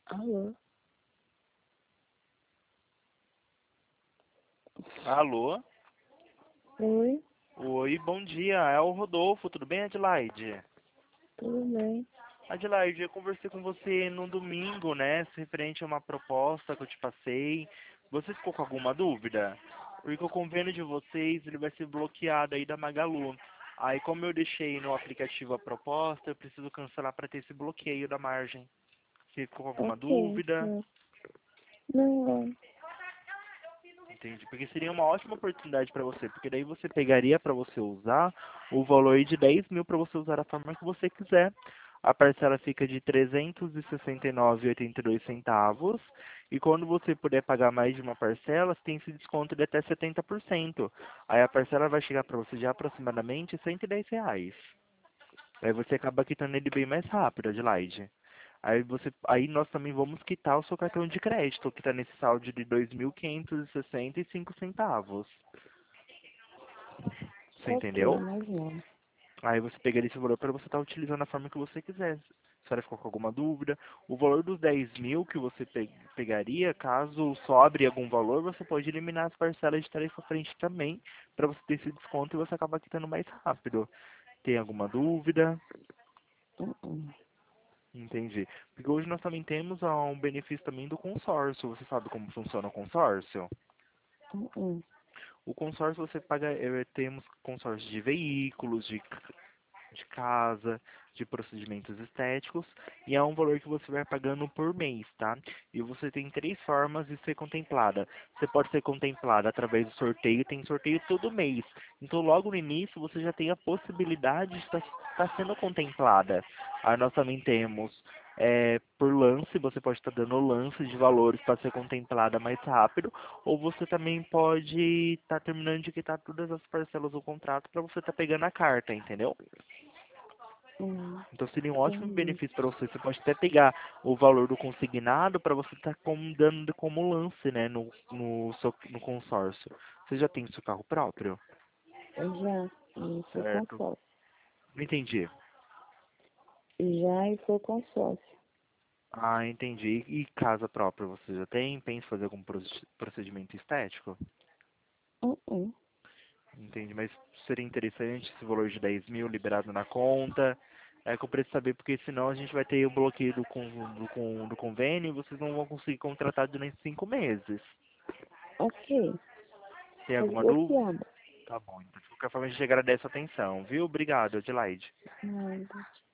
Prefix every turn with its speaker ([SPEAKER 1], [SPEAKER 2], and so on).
[SPEAKER 1] Alô?
[SPEAKER 2] Alô?
[SPEAKER 1] Oi,
[SPEAKER 2] Oi, bom dia. É o Rodolfo, tudo bem, Adelaide?
[SPEAKER 1] tudo bem?
[SPEAKER 2] Adelaide, eu conversei com você no domingo, né, referente a uma proposta que eu te passei. Você ficou com alguma dúvida? Porque o convênio de vocês, ele vai ser bloqueado aí da Magalu. Aí, como eu deixei no aplicativo a proposta, eu preciso cancelar para ter esse bloqueio da margem. Você ficou com alguma
[SPEAKER 1] Ok,
[SPEAKER 2] dúvida?
[SPEAKER 1] não. Não,
[SPEAKER 2] Entendi, porque seria uma ótima oportunidade para você, porque daí você pegaria para você usar o valor aí de 10 mil para você usar da forma que você quiser. A parcela fica de 369,82 centavos e quando você puder pagar mais de uma parcela, você tem esse desconto de até 70%. Aí a parcela vai chegar para você de aproximadamente R$ 110. Aí você acaba quitando ele bem mais rápido, Adelaide. Aí nós também vamos quitar o seu cartão de crédito, que está nesse saldo de 2.565 centavos. Você
[SPEAKER 1] ok,
[SPEAKER 2] entendeu?
[SPEAKER 1] mas não.
[SPEAKER 2] Aí você pegaria esse valor para você estar utilizando da forma que você quiser. Se a senhora ficou com alguma dúvida, o valor dos 10 mil que você pegaria, caso sobre algum valor, você pode eliminar as parcelas de tarifa frente também, para você ter esse desconto e você acabar quitando mais rápido. Tem alguma dúvida?
[SPEAKER 1] Uh-uh.
[SPEAKER 2] Entendi. Porque hoje nós também temos um benefício também do consórcio. Você sabe como funciona o consórcio?
[SPEAKER 1] Uh-uh.
[SPEAKER 2] O consórcio você paga, temos consórcio de veículos, de casa, de procedimentos estéticos, e é um valor que você vai pagando por mês, tá? E você tem três formas de ser contemplada. Você pode ser contemplada através do sorteio, tem sorteio todo mês. Então, logo no início, você já tem a possibilidade de estar sendo contemplada. Aí nós também temos por lance, você pode estar dando lance de valores para ser contemplada mais rápido, ou você também pode estar terminando de quitar todas as parcelas do contrato para você estar pegando a carta, entendeu? Então seria um ótimo
[SPEAKER 1] Entendi.
[SPEAKER 2] benefício para você. Você pode até pegar o valor do consignado para você estar dando como lance, né, no consórcio. Você já tem seu carro próprio?
[SPEAKER 1] Já, e foi
[SPEAKER 2] Certo.
[SPEAKER 1] consórcio.
[SPEAKER 2] Não entendi.
[SPEAKER 1] Já e foi consórcio.
[SPEAKER 2] Ah, entendi. E casa própria você já tem? Pensa em fazer algum procedimento estético?
[SPEAKER 1] Uh-uh.
[SPEAKER 2] Entendi, mas seria interessante esse valor de 10 mil liberado na conta. É que eu preciso saber, porque senão a gente vai ter o bloqueio do convênio e vocês não vão conseguir contratar durante 5 meses.
[SPEAKER 1] Ok,
[SPEAKER 2] Tem
[SPEAKER 1] tá
[SPEAKER 2] alguma dúvida?
[SPEAKER 1] desbloqueado.
[SPEAKER 2] Tá bom, então de qualquer forma a gente agradece a atenção, viu? Obrigado, Adelaide.
[SPEAKER 1] Nada.